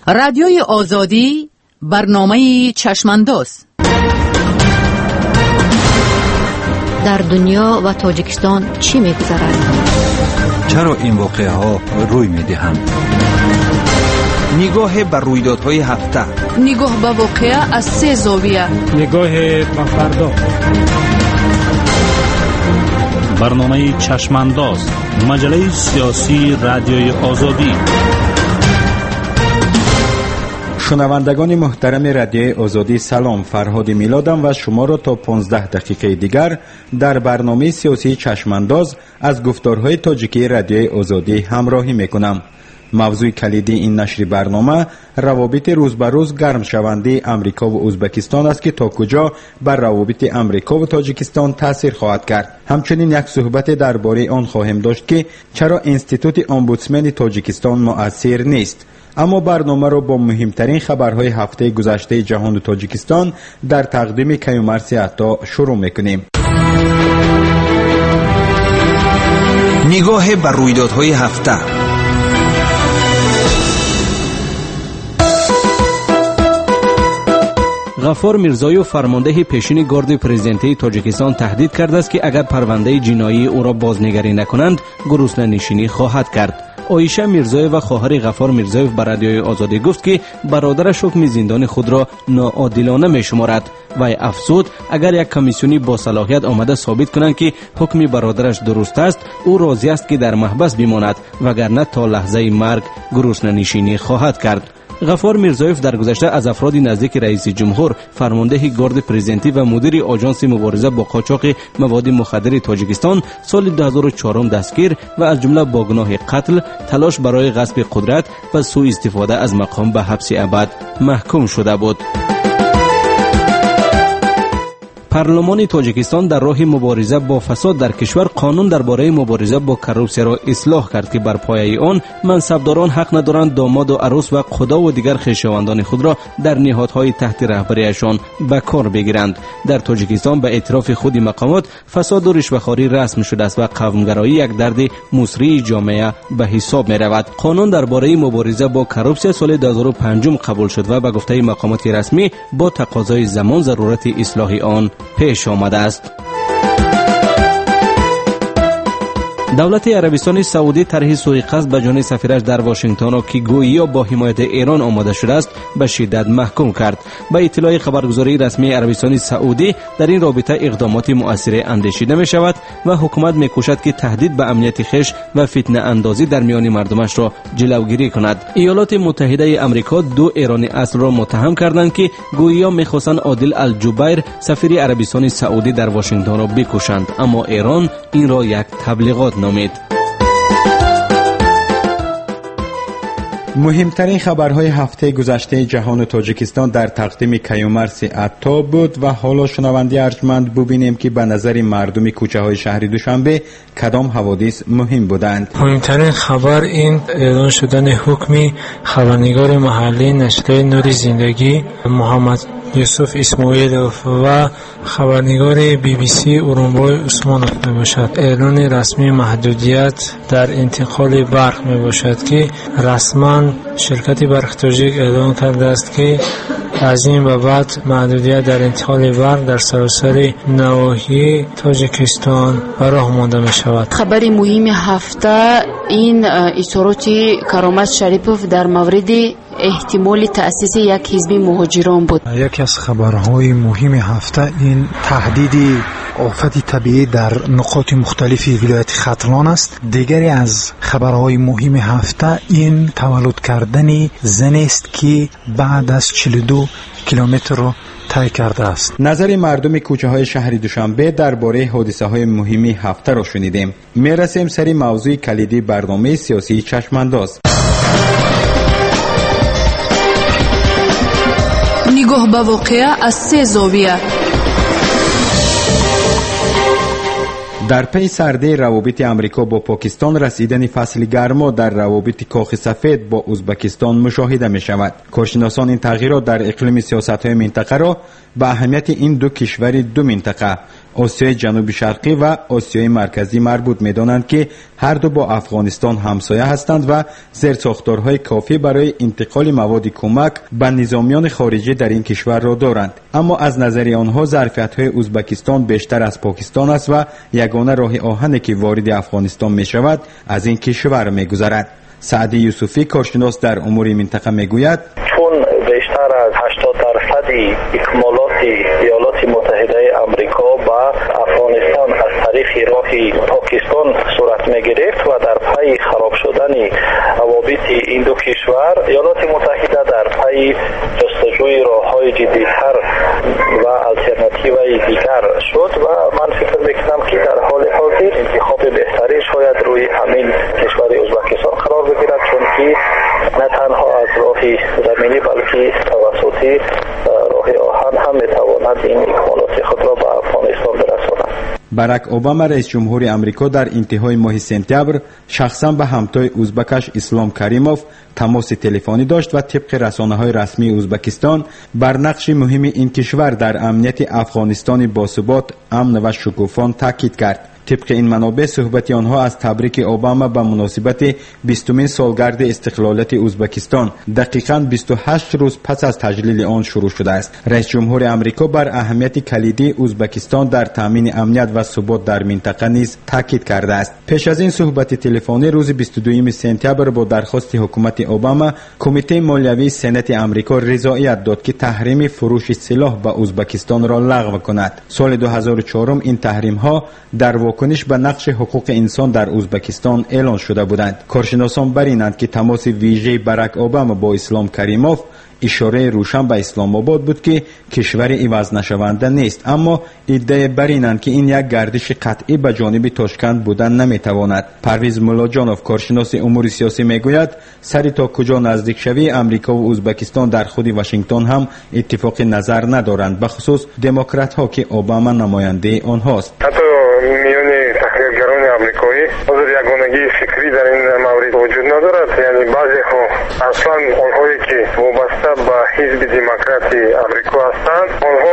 رادیوی آزادی برنامه چشمانداز. در دنیا و تاجیکستان چی می‌گذرد؟ چرا این واقعه ها روی می‌دهند؟ نگاه بر رویدادهای هفته، نگاه به واقعه از 3 زاویه، نگاه به فردا. برنامه چشمانداز، مجله سیاسی رادیوی آزادی. شنوندگان محترم رادیوی آزادی سلام، فرهاد میلادم و شما را تا 15 دقیقه دیگر در برنامه سیاسی چشمانداز از گفتارهای تاجیکی رادیوی آزادی همراهی میکنم. موضوع کلیدی این نشر برنامه روابط روز به روز گرم شونده امریکا و ازبکستان است که تا کجا بر روابط امریکا و تاجیکستان تاثیر خواهد کرد. همچنین یک صحبت درباره آن خواهیم داشت که چرا انستیتوت امبودسمن تاجیکستان مؤثر نیست. اما برنامه را با مهمترین خبرهای هفته گذشته جهان و تاجیکستان در تقدیم کیومرث عطا شروع میکنیم. نگاه بر رویدادهای هفته. غفار میرزایوف فرمانده پیشین گارد پرزیدنتی تاجیکستان تهدید کرده است که اگر پرونده جنایی او را بازنگری نکنند گرسنه نشینی خواهد کرد. عایشه میرزایوف و خواهر غفار میرزایوف بر رادیوی آزادی گفت که برادرش حکم زندان خود را ناعادلانه میشمارد و افزود اگر یک کمیسیونی با صلاحیت آمده ثابت کنند که حکم برادرش درست است او راضی است که در محبس بماند وگرنه تا لحظه مرگ گرسنه نشینی خواهد کرد. غفار میرزایوف در گذشته از افراد نزدیک رئیس جمهور، فرمانده گارد پرزیدنتی و مدیر آژانس مبارزه با قاچاق مواد مخدر تاجیکستان سال 2004 دستگیر و از جمله با گناه قتل، تلاش برای غصب قدرت و سوء استفاده از مقام به حبس ابد محکوم شده بود. پارلمان تاجیکستان در راه مبارزه با فساد در کشور قانون درباره مبارزه با کروپسیا را اصلاح کرد که بر پایه آن منصبداران حق ندارند داماد و عروس و خدا و دیگر خویشاوندان خود را در نهادهای تحت رهبریشان به کار بگیرند. در تاجیکستان به اعتراف خود مقامات فساد و رشوه‌خواری رسم شده است و قومگرایی یک درد مصری جامعه به حساب می رود. قانون درباره مبارزه با کروپسیا سال 2005 قبول شد و به گفته مقامات رسمی با تقاضای زمان ضرورت اصلاح آن پیش آمده است. دولت عربستان سعودی طرح سوء قصد به جان سفیرش در واشنگتن را که گویی با حمایت ایران آماده شده است به شدت محکوم کرد. به اطلاع خبرگزاری رسمی عربستان سعودی در این رابطه اقدامات مؤثر اندیشیده می شود و حکومت می کوشد که تهدید به امنیت خویش و فتنه اندازی در میان مردمش را جلوگیری کند. ایالات متحده آمریکا 2 ایرانی اصل را متهم کردند که گویی می خواستند عادل الجبیر سفیر عربستان سعودی در واشنگتن را بکشند، اما ایران این را یک تبلیغات نامید. مهمترین خبرهای هفته گذشته جهان و تاجیکستان در تقدیم کیومرث عطا بود و حالا شنونده ارجمند ببینیم که به نظر مردم کوچه های شهر دوشنبه کدام حوادث مهم بودند. مهمترین خبر این اعلان شدن حکم خبرنگار محلی نشریه نور زندگی محمد یوسف اسماعیلوف و خبرنگار BBC اورنبای عثمانوف می باشد. اعلان رسمی محدودیت در انتقال برق می باشد که رسما شرکت برق تاجیک اعلان کرده است که از این به بعد محدودیت در انتقال برق در سراسر نواحی تاجیکستان به راه مانده می شود. خبر مهم هفته این اظهارات کرامت شریپوف در مورد احتمال تأسیس یک حزب مهاجران بود. یکی از خبرهای مهم هفته این تهدید آفت طبیعی در نقاط مختلفی ولایت ختلان است. دیگری از خبرهای مهم هفته این تولد کردن زنی است که بعد از 42 کیلومتر را طی کرده است. نظر مردم کوچه های شهر دوشنبه درباره حادثه های مهم هفته را شنیدیم. میرسیم سری موضوع کلیدی برنامه سیاسی چشمانداز. نگاه به واقعه از 3 زاویه. در پی سرده روابط امریکا با پاکستان رسیدن فصل گرما در روابط کاخ سفید با ازبکستان مشاهده می شود. کارشناسان این تغییرات در اقلیم سیاست های منطقه را به اهمیت این 2 کشور 2 منطقه آسیای جنوب شرقی و آسیای مرکزی مربوط می‌دانند که هر دو با افغانستان همسایه هستند و زیرساختارهای کافی برای انتقال مواد کمک به نظامیان خارجی در این کشور را دارند. اما از نظر آنها ظرفیت‌های ازبکستان بیشتر از پاکستان است و یگانه راه آهنی که وارد افغانستان می‌شود از این کشور می‌گذرد. سعدی یوسفی کارشناس در امور منطقه میگوید چون بیشتر از 80% اکمالات ایالات متحده آمریکا با افغانستان از طریق راه پاکستان صورت میگرفت و در پی خراب شدن روابط این دو کشور ایالات متحده در پی جستجوی راه‌های جدیدتر و آلترناتیوی دیگر شد و من فکر میکنم که در حال حاضر انتخاب بهتری شاید روی همین کشور ازبکستان قرار بگیرد، چون که نه تنها از راه زمینی بلکه توسطی راه آهن هم میتواند این اکمالات خود را به افغانستان برساند. باراک اوباما رئیس جمهور امریکا در انتهای ماه سپتامبر شخصا به همتای ازبکش اسلام کریموف تماس تلفنی داشت و طبق رسانه‌های رسمی ازبکستان بر نقش مهم این کشور در امنیت افغانستان باثبات، امن و شکوفا تاکید کرد. طبق این منابع صحبت آنها از تبریک اوباما به مناسبت 20مین سالگرد استقلالیت ازبکستان دقیقاً 28 روز پس از تجلیل آن شروع شده است. رئیس جمهور امریکا بر اهمیت کلیدی ازبکستان در تامین امنیت و ثبات در منطقه نیز تاکید کرده است. پیش از این صحبت تلفنی روز 22 سپتامبر با درخواست حکومت اوباما کمیته مالیوی سنات امریکا رضایت داد که تحریم فروش سلاح به ازبکستان را لغو کند. سال 2004 این تحریم ها در واکنش به نقش حقوق انسان در ازبکستان اعلان شده بودند. کارشناسان بر اینند که تماس ویژه باراک اوباما با اسلام کریموف اشاره روشن به اسلام آباد بود که کشور عوض نشونده نیست، اما ادعای بر اینند که این یک گردش قطعی به جانب تاشکند بودن نمیتواند. پرویز ملاجانوف کارشناس امور سیاسی میگوید سر تا کجا نزدیک شوی امریکا و ازبکستان در خود واشنگتن هم اتفاق نظر ندارند، به خصوص دموکرات ها که اوباما نماینده آنهاست. میان تحلیلگران آمریکایی حضور یگانگی فکری در این مورد وجود ندارد. یعنی بعضی ها اصلا آنهایی که وابسته به حزب دموکراتی آمریکا هستند آنها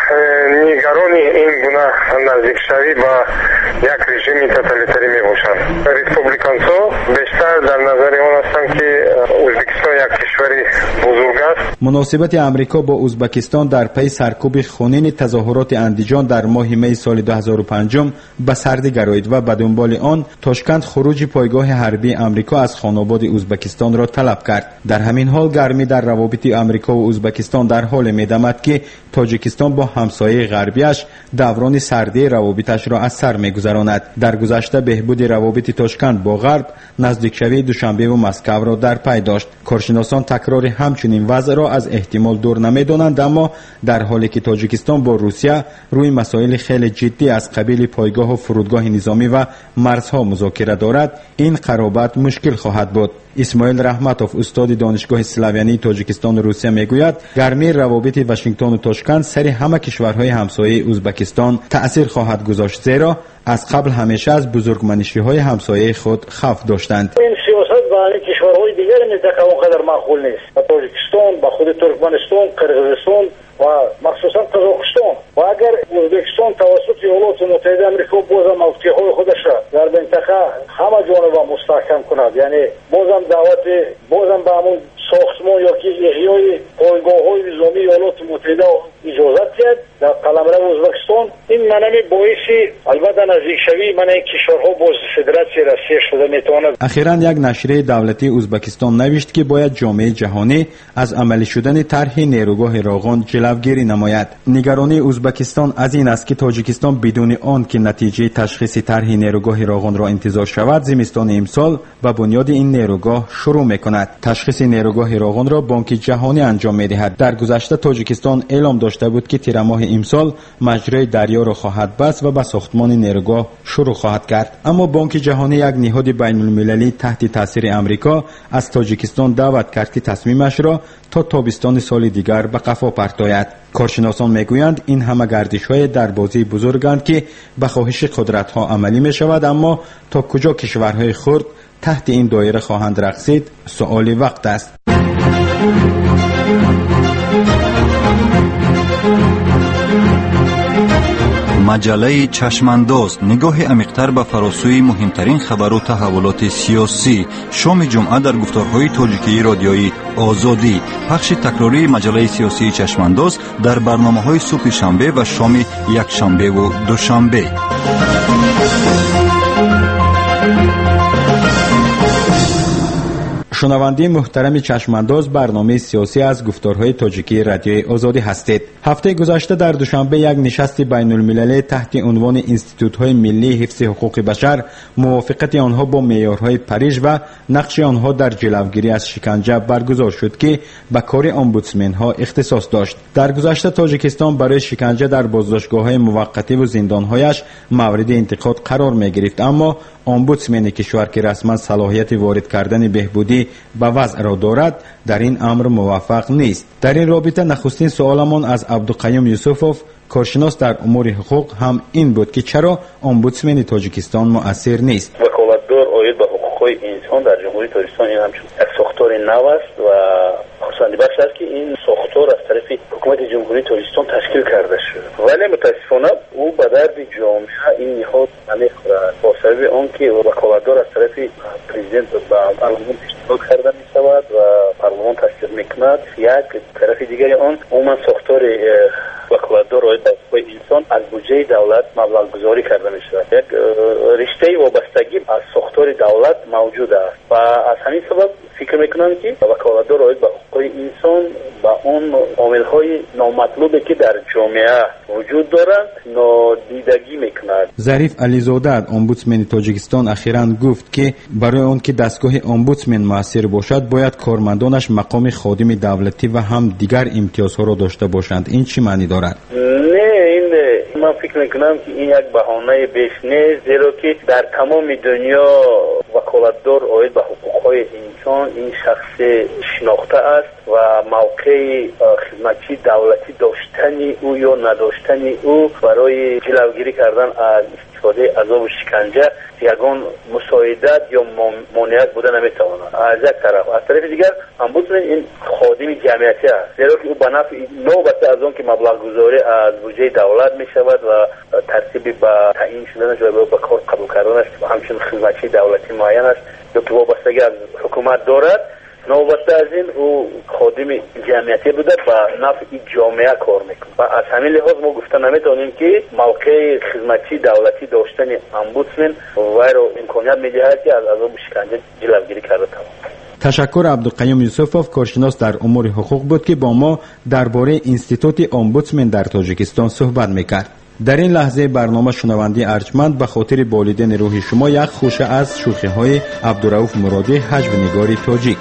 نگران این گونه نزدیک شوی به یک رژیم توتالیتری می باشند. ریپوبلیکان‌ها بیشتر در نظر آن هستند که ازبکستان یک کشور بزرگ است. مناسبت امریکا با ازبکستان در پی سرکوب خونین تظاهرات اندیجان در ماه می سال 2005 به سردی گرایید و به دنبال آن تاشکند خروج پایگاه حربی امریکا از خانواباد ازبکستان را طلب کرد. در همین حال گرمی در روابط امریکا و ازبکستان در حال می‌دمد که تاجیکستان با همسایه غربیش دوران سردی روابطش را از سر می‌گذراند. در گذشته بهبود روابط تاشکند با غرب نزدیکشوی دوشنبه و مسکو را در پی داشت. کارشناسان تکرار همچنین وضع را از احتمال دور نمی‌دانند، اما در حالی که تاجیکستان با روسیه روی مسائل خیلی جدی از قبیل پایگاه و فرودگاه نظامی و مرزها مذاکره دارد، این قرابت مشکل خواهد بود. اسماعیل رحمتوف استاد دانشگاه سلاویانی تاجیکستان و روسیه میگوید گرمی روابط واشنگتن و تاشکند سر همه کشورهای همسایه ازبکستان تأثیر خواهد گذاشت، زیرا از قبل همیشه از بزرگمنشی‌های همسایه خود خوف داشتند. این سیاست با کشورهای دیگر منطقه اونقدر معقول نیست. تاجیکستان با خود ترکمنستان، قرقیزستان و مخصوصا قزاقستان و اگر ازبکستان توسط ایالات متحده آمریکا بازم موقعیت‌های خودش را در منطقه همه جانبه مستحکم کند، یعنی بازم دعوت بازم به همون ساختمان یا که احیای پایگاه‌های نظامی ایالات متحده اجازت کرد در قلمرو ازبکستان، این معنی باعثی البته نزدیک شوی معنی کشورها باز فدراسیون روسیه شده میتواند. اخیراً یک نشریه دولتی ازبکستان نوشت که باید جامعه جهانی از عملی شدن طرح نیروگاه راغون جلوگیری نماید. نگرانی ازبکستان از این است که تاجیکستان بدون آن که نتیجه تشخیص طرح نیروگاه راغون را انتظار شود زمستان امسال به بنیاد این نیروگاه شروع میکند. تشخیص نیروگاه راغون را بانک جهانی انجام میدهد. در گذشته تاجیکستان اعلام داشته بود که تیر ماه امسال مجرای دریا را خواهد بست و به ساختمان نیروگاه شروع خواهد کرد، اما بانک جهانی یک نهاد بین المللی تحت تاثیر امریکا از تاجیکستان دعوت کرد که تصمیمش را تا تابستان سال دیگر به قفا پرتاید. کارشناسان میگویند این همه گردش‌های دربازی بزرگند که به خواهش قدرت‌ها عملی می‌شود، اما تا کجا کشورهای خرد تحت این دایره خواهند رقصید سؤال وقت است. مجله چشمانداز، نگاه عمیق‌تر به فراسوی مهمترین خبر و تحولات سیاسی. شام جمعه در گفتارهای تاجیکی رادیویی آزادی. پخش تکراری مجله سیاسی چشمانداز در برنامه‌های صبح شنبه و شام یکشنبه و دوشنبه. شنونده محترم چشمانداز، برنامه سیاسی از گفتارهای تاجیکی رادیوی آزادی هستید. هفته گذشته در دوشنبه یک نشست بین المللی تحت عنوان اینستیتوت‌های ملی حفظ حقوق بشر، موافقت آنها با معیارهای پاریژ و نقش آنها در جلوگیری از شکنجه برگزار شد که به کار امبودسمن‌ها اختصاص داشت. در گذشته تاجیکستان برای شکنجه در بازداشتگاه‌های موقتی و زندان‌هایش مورد انتقاد قرار می‌گرفت، اما امبودسمن کشور که رسما صلاحیت وارد کردن بهبودی به وضع را دارد در این امر موفق نیست. در این رابطه نخستین سوالمان از عبدالقیوم یوسفوف، کارشناس در امور حقوق، هم این بود که چرا امبودسمن تاجیکستان مؤثر نیست. وکالتدار آید به حقوق‌های انسان در جمهوری تاجیکستان این همچون یک ساختار نو است و خصوصی بخش است که این ساختار از طرف حکومت جمهوری تاجیکستان تشکیل کرده شده، ولی متاسفانه او به درد جامعه این نهاد نمیخورد با سبب آنکه وکالتدار از طرف پرزیدنت به پارلمان اشتراک کرده میشود و پارلمان تصدیق میکند. یک طرف دیگری آن عموما ساختار وکالتدار آید به حقوق انسان از بودجه دولت مبلغ گذاری کرده میشود. یک رشته وابستگی از ساختار دولت موجود است و از همین سبب فکر میکنم که وکالتدار آید به حقوق انسان با اون عامل‌های نامطلوبی که در جامعه وجود دارند نادیدگی میکند. ظریف علیزاده، امبودسمن تاجیکستان، اخیراً گفت که برای آن که دستگاه امبودسمن موثر باشد باید کارمندانش مقام خادم دولتی و هم دیگر امتیازها را داشته باشند. این چی معنی دارد؟ من فکر میکنم که این یک بهانه بیش نیست، زیرا که در تمام دنیا وکالتدار آید به حقوقهای انسان این شخص شناخته است و موقع خدمتچی دولتی داشتن او یا نداشتن او برای جلوگیری کردن از استفاده عذاب و شکنجه یگان مساعدت یا مانعت بوده نمیتواند. از یک طرف، از طرف دیگر امبودسمن این خادم جمعیتی است، زیرا که او به نفع نوبت از آن که مبلغ گذاری از بودجه دولت می شود و ترتیب به تعیین شدنش و به کار قبول کردنش همچنین خدمتچی دولتی معین است یا که وابستگی از حکومت دارد، نوبت از این او خادم جمعیتی بوده و نفع جامعه کار میکنه و از همین لحاظ ما گفته نمیتونیم که موقع خدمتچی دولتی داشتن امبودسمن وی را امکانیت میدهد که از عذاب شکنجه جلوگیری کرده تمام. تشکر. عبدالقیوم یوسفوف، کارشناس در امور حقوق بود که با ما درباره اینستیتوت امبودسمن در تاجیکستان صحبت میکرد. در این لحظه برنامه شنونده ارجمند به خاطر بالیدن روح شما یک خوشه از شوخی‌های عبدالرؤوف مرادی، حجب‌نگار تاجیک.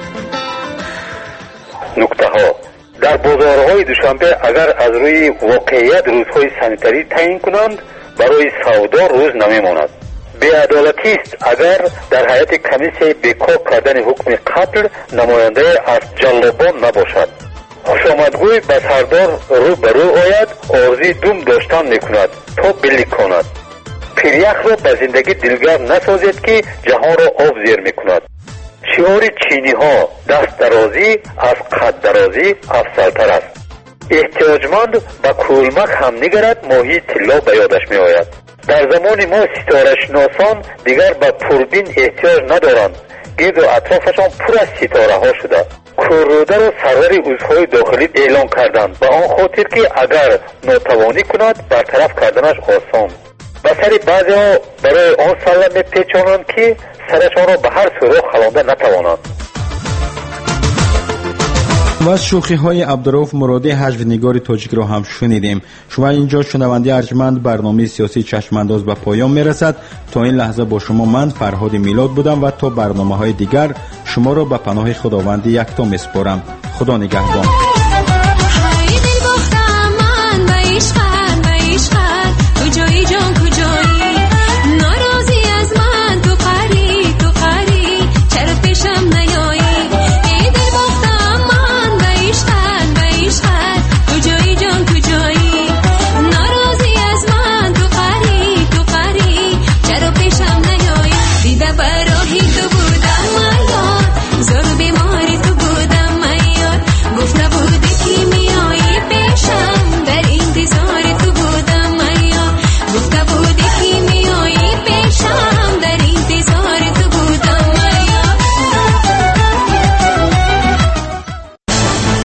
نکته ها در بازارهای دوشنبه اگر از روی واقعیت روزهای سانیتری تعیین کنند برای سودا روز نمیماند. بی‌عدالتی است اگر در هیئت کمیسیون بیکار کردن حکم قتل نماینده از جلابان نباشد. خوشامدگوی به سردار رو به رو آید، آرزوی دوم داشتن میکند تا بلیک کند. پیریخ را به زندگی دلگر نسازید که جهان را آب زیر میکند. شعار چینی ها دست درازی از قد درازی افضلتر است. احتیاجمند به کولمک هم نگرد، ماهی طلا به یادش می آید. در زمان ما ستاره شناسان دیگر به پربین احتیاج ندارند، گرد و اطرافشان پر از ستاره ها شده. کوروده را سرور عضوهای داخلی اعلان کردند به آن خاطر که اگر ناتوانی کند برطرف کردنش آسان. به سر بعضی ها برای آن سلم میپیچانند که سرشان را به هر سوراخ خلانده نتوانند. و از شوخی‌های عبدالرؤوف مرادی، حجب‌نگار تاجیک را هم شنیدیم. شما اینجا شنونده ارجمند، برنامه سیاسی چشمانداز به پایان میرسد. تا این لحظه با شما من فرهاد میلاد بودم و تا برنامه‌های دیگر شما را به پناه خداوند یکتا میسپارم. خدا نگهدار. ای دل باختم من به عشقت تو جای جان